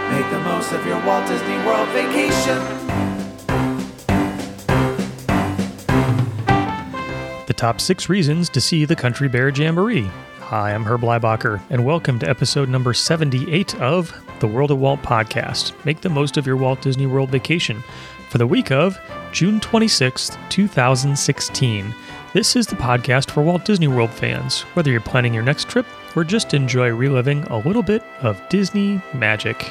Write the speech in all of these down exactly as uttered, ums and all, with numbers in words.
Make the most of your Walt Disney World vacation. The top six reasons to see the Country Bear Jamboree. Hi, I'm Herb Leibacher, and welcome to episode number seventy-eight of the World of Walt podcast. Make the most of your Walt Disney World vacation for the week of June twenty-sixth, twenty sixteen. This is the podcast for Walt Disney World fans, whether you're planning your next trip or just enjoy reliving a little bit of Disney magic.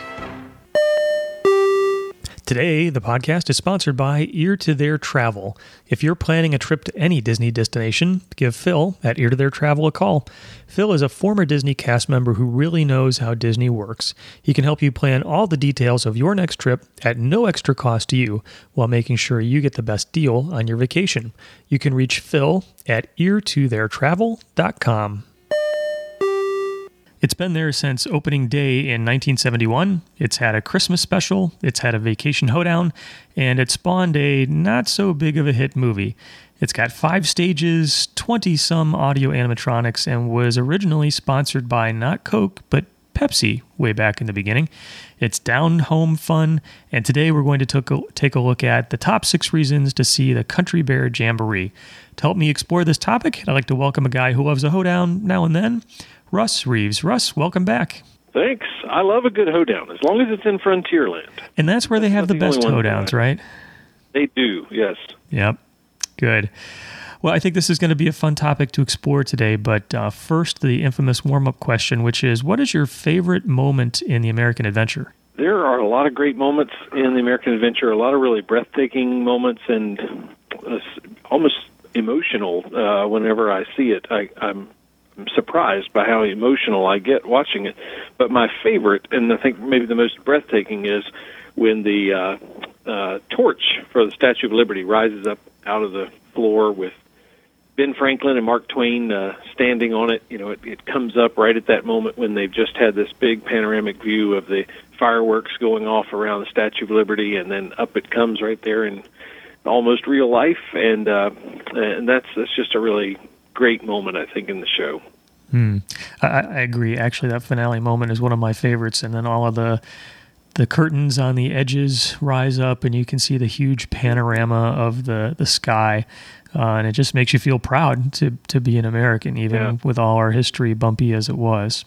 Today, the podcast is sponsored by Ear to Their Travel. If you're planning a trip to any Disney destination, give Phil at Ear to Their Travel a call. Phil is a former Disney cast member who really knows how Disney works. He can help you plan all the details of your next trip at no extra cost to you, while making sure you get the best deal on your vacation. You can reach Phil at ear to their travel dot com. It's been there since opening day in nineteen seventy-one. It's had a Christmas special, it's had a vacation hoedown, and it spawned a not so big of a hit movie. It's got five stages, twenty-some audio animatronics, and was originally sponsored by not Coke, but Pepsi way back in the beginning. It's down-home fun, and today we're going to took a, take a look at the top six reasons to see the Country Bear Jamboree. To help me explore this topic, I'd like to welcome a guy who loves a hoedown now and then, Russ Reeves. Russ, welcome back. Thanks. I love a good hoedown, as long as it's in Frontierland. And that's where they have the, the best hoedowns, right? They do, yes. Yep. Good. Well, I think this is going to be a fun topic to explore today, but uh, first, the infamous warm-up question, which is, what is your favorite moment in the American Adventure? There are a lot of great moments in the American Adventure, a lot of really breathtaking moments, and uh, almost emotional uh, whenever I see it. I, I'm I'm surprised by how emotional I get watching it. But my favorite, and I think maybe the most breathtaking, is when the uh, uh, torch for the Statue of Liberty rises up out of the floor with Ben Franklin and Mark Twain uh, standing on it. You know, it, it comes up right at that moment when they've just had this big panoramic view of the fireworks going off around the Statue of Liberty, and then up it comes right there in almost real life. And uh, and that's that's just a really great moment, I think, in the show. Hmm. I, I agree. Actually, that finale moment is one of my favorites. And then all of the the curtains on the edges rise up, and you can see the huge panorama of the, the sky. Uh, and it just makes you feel proud to, to be an American, even yeah. with all our history, bumpy as it was.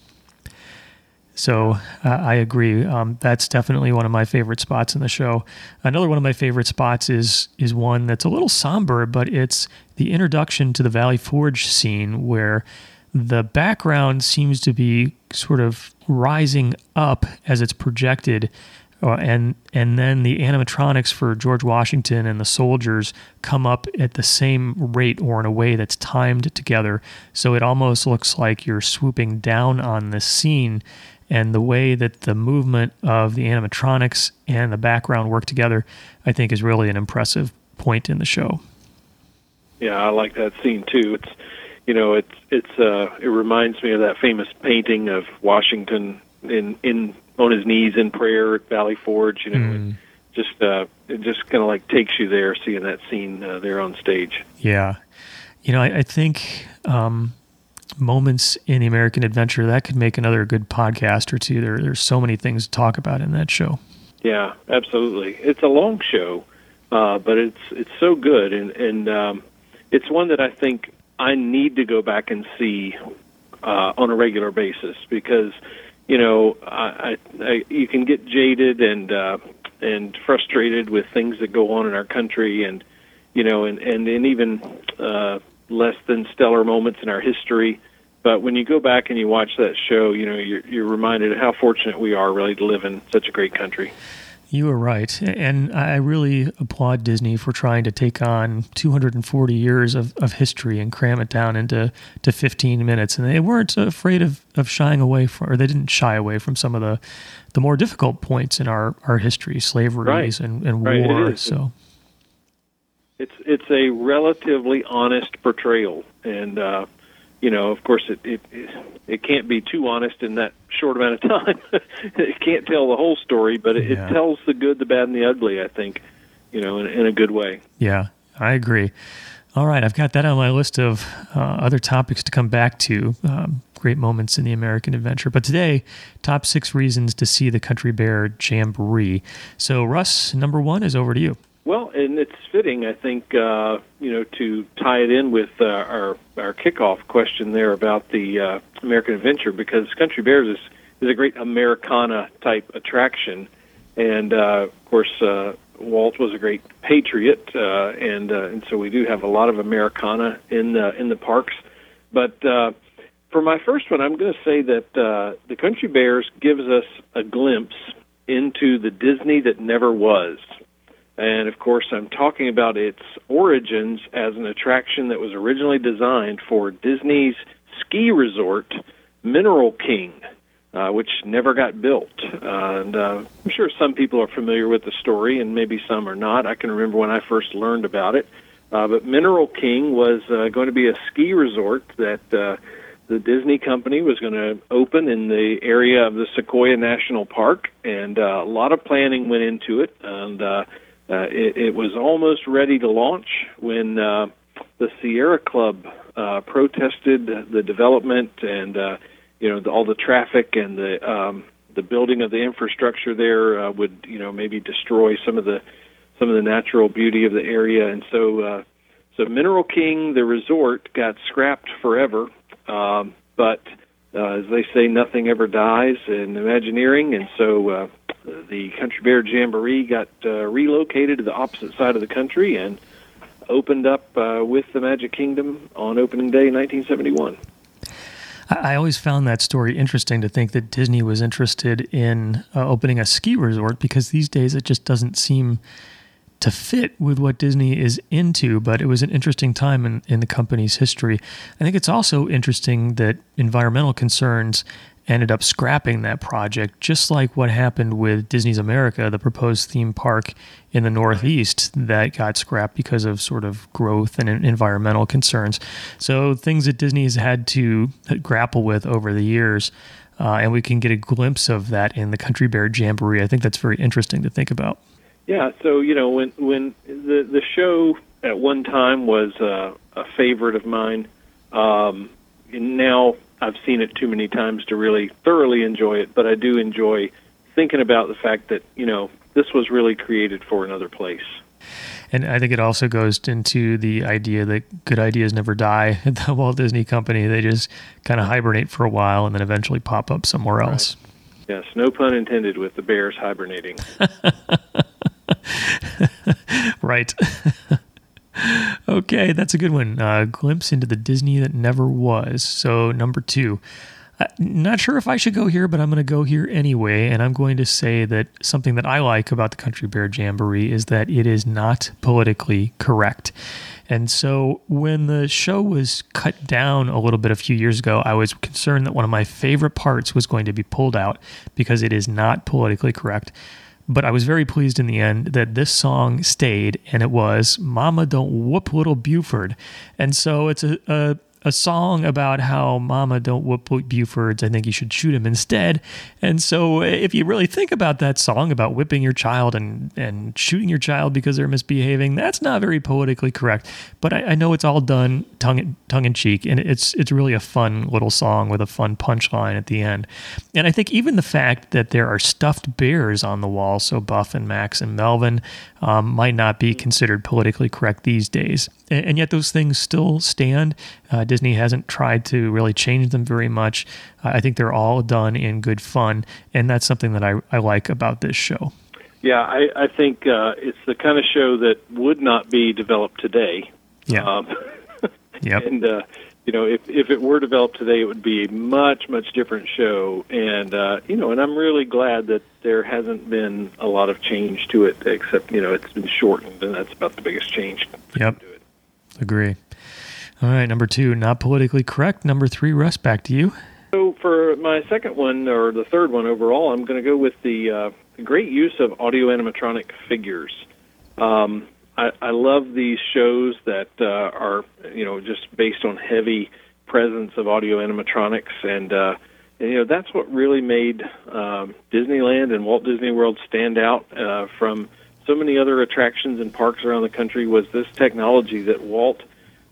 So uh, I agree. Um, that's definitely one of my favorite spots in the show. Another one of my favorite spots is is one that's a little somber, but it's the introduction to the Valley Forge scene, where the background seems to be sort of rising up as it's projected, uh, and and then the animatronics for George Washington and the soldiers come up at the same rate or in a way that's timed together. So it almost looks like you're swooping down on the scene. And the way that the movement of the animatronics and the background work together, I think, is really an impressive point in the show. Yeah, I like that scene too. It's, you know, it's it's uh, it reminds me of that famous painting of Washington in in on his knees in prayer at Valley Forge. You know, mm. it just uh, it just kind of like takes you there, seeing that scene uh, there on stage. Yeah, you know, I, I think. Um, moments in the American Adventure, that could make another good podcast or two. There, there's so many things to talk about in that show. Yeah, absolutely. It's a long show, uh, but it's it's so good, and and um, it's one that I think I need to go back and see uh, on a regular basis, because you know I, I, I you can get jaded and uh, and frustrated with things that go on in our country, and you know, and and, and even. Uh, less than stellar moments in our history. But when you go back and you watch that show, you know, you're, you're reminded of how fortunate we are really to live in such a great country. You are right. And I really applaud Disney for trying to take on two hundred forty years of, of history and cram it down into to fifteen minutes. And they weren't afraid of, of shying away from, or they didn't shy away from some of the, the more difficult points in our, our history, slavery right. and, and right. war. So It's it's a relatively honest portrayal, and uh, you know, of course, it, it it can't be too honest in that short amount of time. It can't tell the whole story, but it, yeah. it tells the good, the bad, and the ugly, I think, you know, in, in a good way. Yeah, I agree. All right, I've got that on my list of uh, other topics to come back to. Um, great moments in the American Adventure. But today, top six reasons to see the Country Bear Jamboree. So, Russ, number one is over to you. Well, and it's fitting, I think, uh, you know, to tie it in with uh, our our kickoff question there about the uh, American Adventure, because Country Bears is, is a great Americana-type attraction. And, uh, of course, uh, Walt was a great patriot, uh, and uh, and so we do have a lot of Americana in the, in the parks. But uh, for my first one, I'm going to say that uh, the Country Bears gives us a glimpse into the Disney that never was. And, of course, I'm talking about its origins as an attraction that was originally designed for Disney's ski resort, Mineral King, uh, which never got built. Uh, and uh, I'm sure some people are familiar with the story, and maybe some are not. I can remember when I first learned about it. Uh, but Mineral King was uh, going to be a ski resort that uh, the Disney company was going to open in the area of the Sequoia National Park, and uh, a lot of planning went into it. And uh, Uh, it, it was almost ready to launch when uh, the Sierra Club uh, protested the development and uh, you know the, all the traffic and the um, the building of the infrastructure there uh, would you know maybe destroy some of the some of the natural beauty of the area, and so uh, so Mineral King, the resort, got scrapped forever. Um, but uh, as they say, nothing ever dies in Imagineering, and so. Uh, The Country Bear Jamboree got uh, relocated to the opposite side of the country and opened up uh, with the Magic Kingdom on opening day in nineteen seventy-one. I always found that story interesting, to think that Disney was interested in uh, opening a ski resort, because these days it just doesn't seem to fit with what Disney is into, but it was an interesting time in, in the company's history. I think it's also interesting that environmental concerns ended up scrapping that project, just like what happened with Disney's America, the proposed theme park in the Northeast that got scrapped because of sort of growth and environmental concerns. So things that Disney has had to grapple with over the years, uh, and we can get a glimpse of that in the Country Bear Jamboree. I think that's very interesting to think about. Yeah, so, you know, when when the, the show at one time was uh, a favorite of mine, um, and now I've seen it too many times to really thoroughly enjoy it, but I do enjoy thinking about the fact that, you know, this was really created for another place. And I think it also goes into the idea that good ideas never die at the Walt Disney Company. They just kind of hibernate for a while and then eventually pop up somewhere else. Right. Yes, no pun intended with the bears hibernating. Right. Okay, that's a good one. Uh, glimpse into the Disney that never was. So number two. I'm not sure if I should go here, but I'm going to go here anyway, and I'm going to say that something that I like about the Country Bear Jamboree is that it is not politically correct. And so when the show was cut down a little bit a few years ago, I was concerned that one of my favorite parts was going to be pulled out because it is not politically correct. But I was very pleased in the end that this song stayed, and it was Mama Don't Whoop Little Buford. And so it's a, a a song about how Mama don't whoop Bufords. I think you should shoot him instead. And so if you really think about that song about whipping your child and, and shooting your child because they're misbehaving, that's not very politically correct. But I, I know it's all done tongue, tongue in cheek, and it's it's really a fun little song with a fun punchline at the end. And I think even the fact that there are stuffed bears on the wall, so Buff and Max and Melvin, um, might not be considered politically correct these days. And, and yet those things still stand. Uh, Disney hasn't tried to really change them very much. Uh, I think they're all done in good fun, and that's something that I, I like about this show. Yeah, I, I think uh, it's the kind of show that would not be developed today. Yeah. Um, yep. And, uh, you know, if, if it were developed today, it would be a much, much different show. And, uh, you know, and I'm really glad that there hasn't been a lot of change to it, except, you know, it's been shortened, and that's about the biggest change. Yep. To it. Agree. All right, number two, not politically correct. Number three, Russ, back to you. So for my second one, or the third one overall, I'm going to go with the uh, great use of audio animatronic figures. Um, I, I love these shows that uh, are, you know, just based on heavy presence of audio animatronics, and, uh, and you know, that's what really made um, Disneyland and Walt Disney World stand out uh, from so many other attractions and parks around the country, was this technology that Walt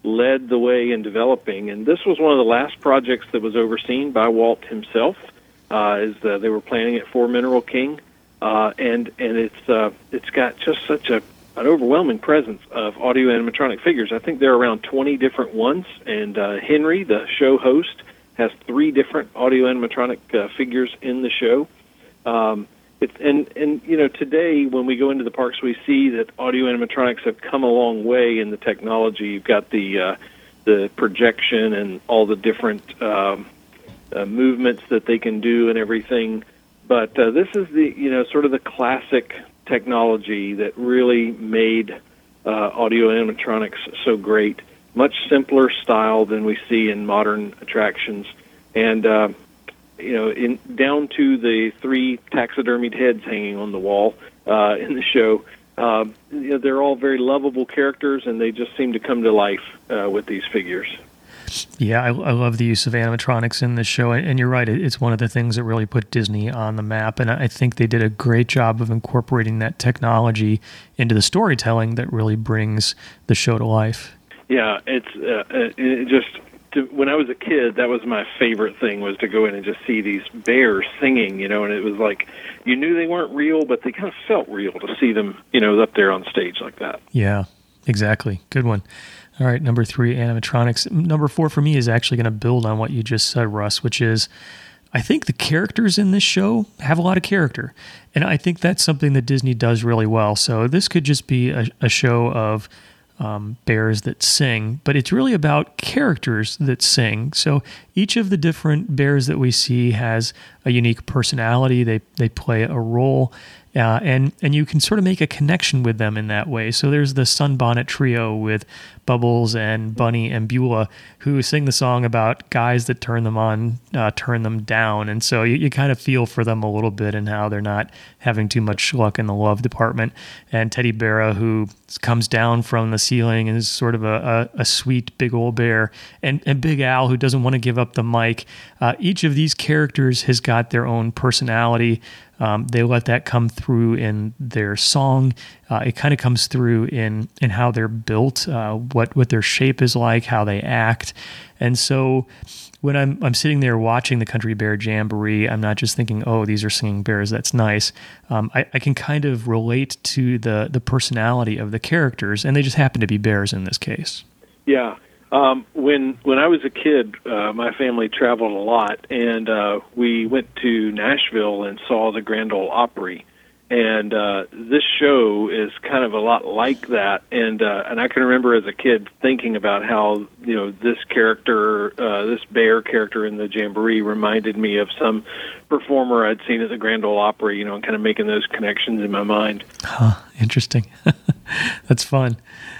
led the way in developing. And this was one of the last projects that was overseen by Walt himself, uh, as uh, they were planning it for Mineral King. Uh, and and it's uh, it's got just such a an overwhelming presence of audio animatronic figures. I think there are around twenty different ones, and uh, Henry, the show host, has three different audio animatronic uh, figures in the show. Um, it's, and, and, you know, today when we go into the parks, we see that audio animatronics have come a long way in the technology. You've got the uh, the projection and all the different um, uh, movements that they can do and everything. But uh, this is the, you know, sort of the classic technology that really made uh, audio animatronics so great. Much simpler style than we see in modern attractions. And, uh, you know, in down to the three taxidermied heads hanging on the wall uh, in the show. Uh, you know, they're all very lovable characters, and they just seem to come to life uh, with these figures. Yeah, I, I love the use of animatronics in this show, and you're right, it's one of the things that really put Disney on the map, and I think they did a great job of incorporating that technology into the storytelling that really brings the show to life. Yeah, it's uh, it just... To, when I was a kid, that was my favorite thing, was to go in and just see these bears singing, you know, and it was like, you knew they weren't real, but they kind of felt real to see them, you know, up there on stage like that. Yeah, exactly. Good one. All right, number three, animatronics. Number four for me is actually going to build on what you just said, Russ, which is, I think the characters in this show have a lot of character, and I think that's something that Disney does really well. So this could just be a, a show of Um, bears that sing, but it's really about characters that sing. So each of the different bears that we see has a unique personality. They they play a role, uh, and and you can sort of make a connection with them in that way. So there's the Sunbonnet Trio with Bubbles and Bunny and Beulah, who sing the song about guys that turn them on, uh, turn them down. And so you, you kind of feel for them a little bit and how they're not having too much luck in the love department. And Teddy Bear, who comes down from the ceiling and is sort of a, a, a sweet big old bear. And, and Big Al, who doesn't want to give up the mic. Uh, each of these characters has got their own personality. Um, they let that come through in their song. Uh, it kind of comes through in in how they're built, uh, what what their shape is like, how they act. And so when I'm I'm sitting there watching the Country Bear Jamboree, I'm not just thinking, oh, these are singing bears, that's nice. Um, I, I can kind of relate to the the personality of the characters, and they just happen to be bears in this case. Yeah. Um, when when I was a kid, uh, my family traveled a lot, and uh, we went to Nashville and saw the Grand Ole Opry. And uh, this show is kind of a lot like that. And uh, and I can remember as a kid thinking about how, you know, this character, uh, this bear character in the Jamboree reminded me of some performer I'd seen at the Grand Ole Opry, you know, and kind of making those connections in my mind. Huh, interesting. That's fun.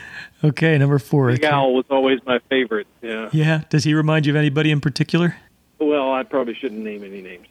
Okay, number four. Big Al was always my favorite. Yeah. Yeah. Does he remind you of anybody in particular? Well, I probably shouldn't name any names.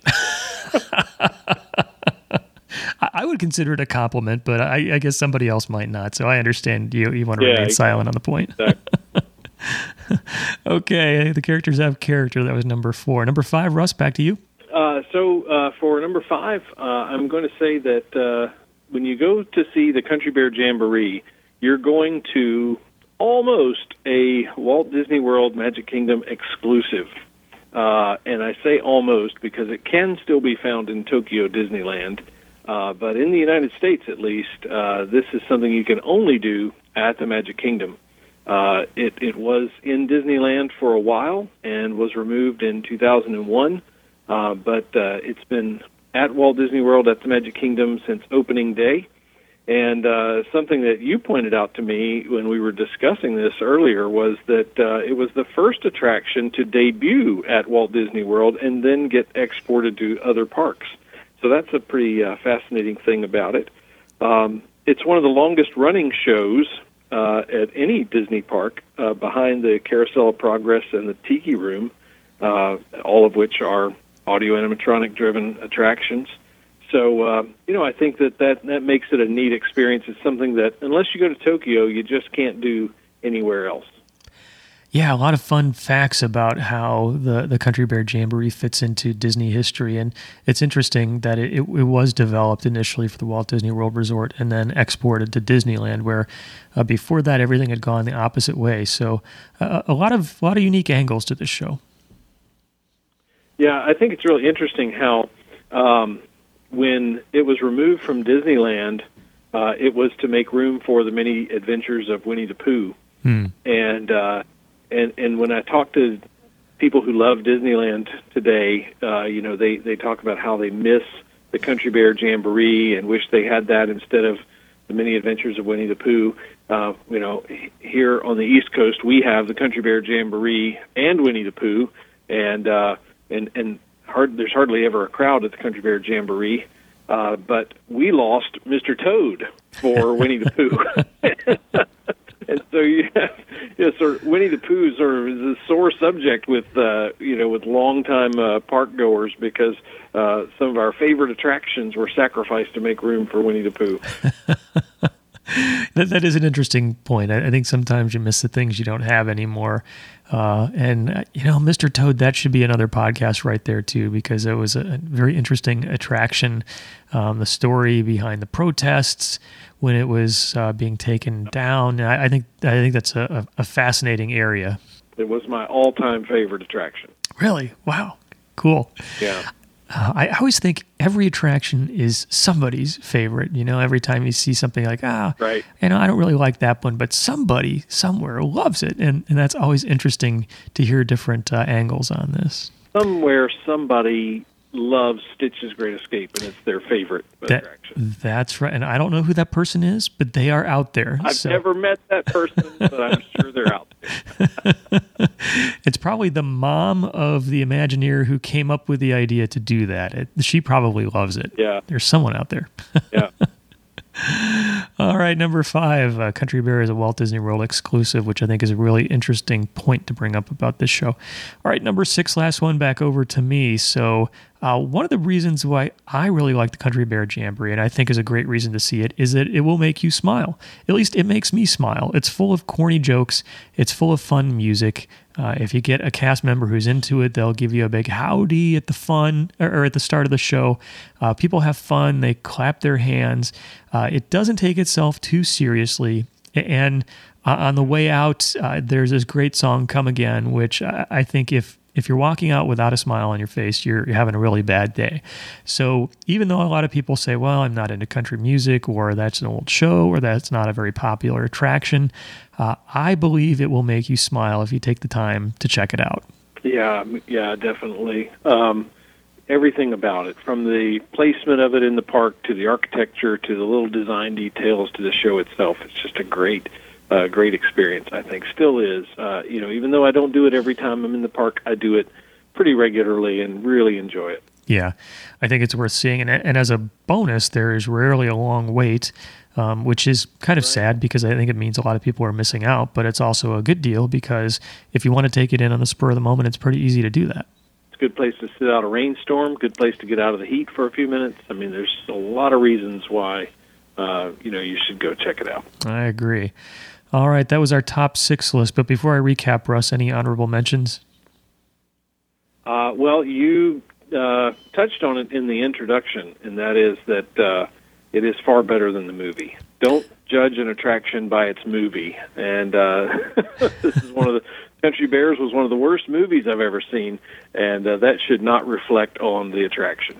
I would consider it a compliment, but I, I guess somebody else might not. So I understand you. You want to yeah, remain exactly. silent on the point. Exactly. Okay, the characters have character. That was number four. Number five, Russ, back to you. Uh, so uh, for number five, uh, I'm going to say that uh, when you go to see the Country Bear Jamboree, you're going to almost a Walt Disney World Magic Kingdom exclusive. Uh, and I say almost because it can still be found in Tokyo Disneyland. Uh, but in the United States, at least, uh, this is something you can only do at the Magic Kingdom. Uh, it, it was in Disneyland for a while and was removed in two thousand one. Uh, but uh, it's been at Walt Disney World at the Magic Kingdom since opening day. And uh, something that you pointed out to me when we were discussing this earlier was that uh, it was the first attraction to debut at Walt Disney World and then get exported to other parks. So that's a pretty uh, fascinating thing about it. Um, it's one of the longest-running shows uh, at any Disney park, uh, behind the Carousel of Progress and the Tiki Room, uh, all of which are audio animatronic-driven attractions. So, uh, you know, I think that, that that makes it a neat experience. It's something that, unless you go to Tokyo, you just can't do anywhere else. Yeah, a lot of fun facts about how the, the Country Bear Jamboree fits into Disney history. And it's interesting that it, it, it was developed initially for the Walt Disney World Resort and then exported to Disneyland, where uh, before that, everything had gone the opposite way. So uh, a lot of a lot of unique angles to this show. Yeah, I think it's really interesting how um, when it was removed from Disneyland, uh, it was to make room for the many adventures of Winnie the Pooh. Hmm. And uh And and when I talk to people who love Disneyland today, uh, you know, they, they talk about how they miss the Country Bear Jamboree and wish they had that instead of the Many Adventures of Winnie the Pooh. Uh, you know, here on the East Coast, we have the Country Bear Jamboree and Winnie the Pooh, and uh, and and hard, there's hardly ever a crowd at the Country Bear Jamboree. Uh, but we lost Mister Toad for Winnie the Pooh. And so, yeah, yeah, sort of Winnie the Pooh sort of is a sore subject with, uh, you know, with longtime uh, park goers because uh, some of our favorite attractions were sacrificed to make room for Winnie the Pooh. that, that is an interesting point. I, I think sometimes you miss the things you don't have anymore. Uh, and, uh, you know, Mister Toad, that should be another podcast right there, too, because it was a very interesting attraction. Um, the story behind the protests when it was uh, being taken down. I, I think I think that's a, a fascinating area. It was my all-time favorite attraction. Really? Wow. Cool. Yeah. Uh, I always think every attraction is somebody's favorite. You know, every time you see something like, ah, right. you know, I don't really like that one, but somebody somewhere loves it. And, and that's always interesting to hear different uh, angles on this. Somewhere somebody loves Stitch's Great Escape, and it's their favorite that, attraction. That's right. And I don't know who that person is, but they are out there. I've so. never met that person, but I'm sure they're out there. It's probably the mom of the Imagineer who came up with the idea to do that. It, she probably loves it. Yeah. There's someone out there. Yeah. All right, number five, uh, Country Bear is a Walt Disney World exclusive, which I think is a really interesting point to bring up about this show. All right, number six, last one, back over to me. So uh, one of the reasons why I really like the Country Bear Jamboree, and I think is a great reason to see it, is that it will make you smile. At least it makes me smile. It's full of corny jokes. It's full of fun music. Uh, if you get a cast member who's into it, they'll give you a big howdy at the fun or, or at the start of the show. Uh, people have fun. They clap their hands. Uh, it doesn't take itself too seriously. And uh, on the way out, uh, there's this great song, Come Again, which I, I think if if you're walking out without a smile on your face, you're, you're having a really bad day. So even though a lot of people say, well, I'm not into country music, or that's an old show, or that's not a very popular attraction, uh, I believe it will make you smile if you take the time to check it out. Yeah, yeah, definitely. Um, everything about it, from the placement of it in the park to the architecture to the little design details to the show itself, it's just a great Uh, great experience, I think. Still is. Uh, you know, even though I don't do it every time I'm in the park, I do it pretty regularly and really enjoy it. Yeah, I think it's worth seeing. And, and as a bonus, there is rarely a long wait, um, which is kind of right. sad because I think it means a lot of people are missing out. But it's also a good deal because if you want to take it in on the spur of the moment, it's pretty easy to do that. It's a good place to sit out a rainstorm, good place to get out of the heat for a few minutes. I mean, there's a lot of reasons why, uh, you know, you should go check it out. I agree. All right, that was our top six list. But before I recap, Russ, any honorable mentions? Uh, well, you uh, touched on it in the introduction, and that is that uh, it is far better than the movie. Don't judge an attraction by its movie. And uh, this is one of the Country Bears was one of the worst movies I've ever seen, and uh, that should not reflect on the attraction.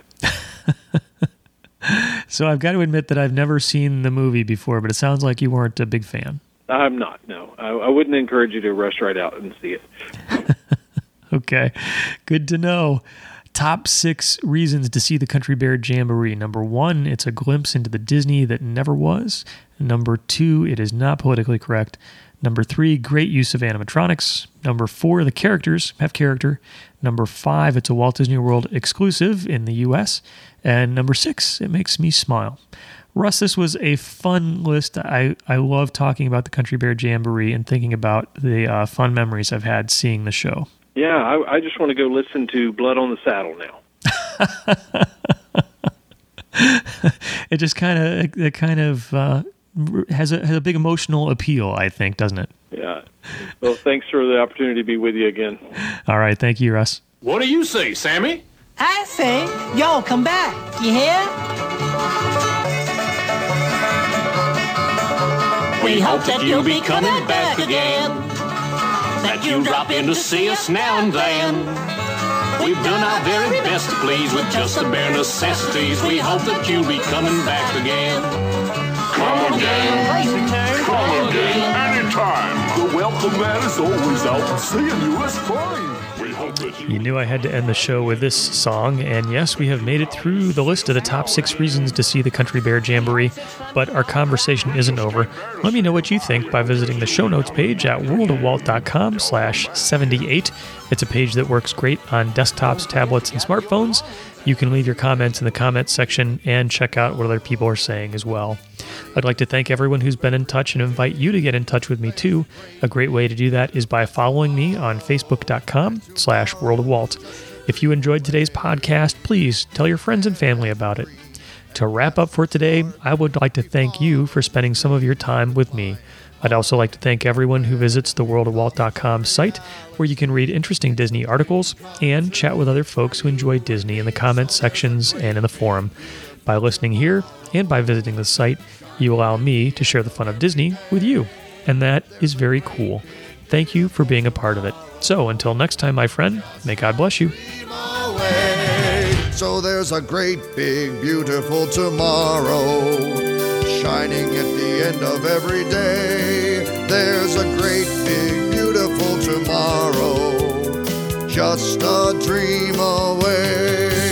So I've got to admit that I've never seen the movie before, but it sounds like you weren't a big fan. I'm not, no. I, I wouldn't encourage you to rush right out and see it. Okay, good to know. Top six reasons to see the Country Bear Jamboree. Number one, it's a glimpse into the Disney that never was. Number two, it is not politically correct. Number three, great use of animatronics. Number four, the characters have character. Number five, it's a Walt Disney World exclusive in the U S. And number six, it makes me smile. Russ, this was a fun list. I, I love talking about the Country Bear Jamboree and thinking about the uh, fun memories I've had seeing the show. Yeah, I, I just want to go listen to Blood on the Saddle now. It just kind of it kind of uh, has a has a big emotional appeal, I think, doesn't it? Yeah, Well, thanks for the opportunity to be with you again. All right. Thank you, Russ. What do you say, Sammy? I say, y'all come back. You hear? We hope that you'll be coming back again, that you'll drop in to see us now and then. We've done our very best to please with just the bare necessities. We hope that you'll be coming back again. Come again, come again, anytime. The welcome mat is always out and seeing you is fine. We hope that you... You knew I had to end the show with this song, and yes, we have made it through the list of the top six reasons to see the Country Bear Jamboree, but our conversation isn't over. Let me know what you think by visiting the show notes page at worldofwalt.com slash 78. It's a page that works great on desktops, tablets, and smartphones. You can leave your comments in the comments section and check out what other people are saying as well. I'd like to thank everyone who's been in touch and invite you to get in touch with me too. A great way to do that is by following me on facebook.com slash worldofwalt. If you enjoyed today's podcast, please tell your friends and family about it. To wrap up for today, I would like to thank you for spending some of your time with me. I'd also like to thank everyone who visits the world of walt dot com site, where you can read interesting Disney articles and chat with other folks who enjoy Disney in the comments sections and in the forum. By listening here and by visiting the site, you allow me to share the fun of Disney with you, and that is very cool. Thank you for being a part of it. So until next time, my friend, may God bless you. So there's a great, big, beautiful tomorrow, shining at the end of every day. There's a great, big, beautiful tomorrow, just a dream away.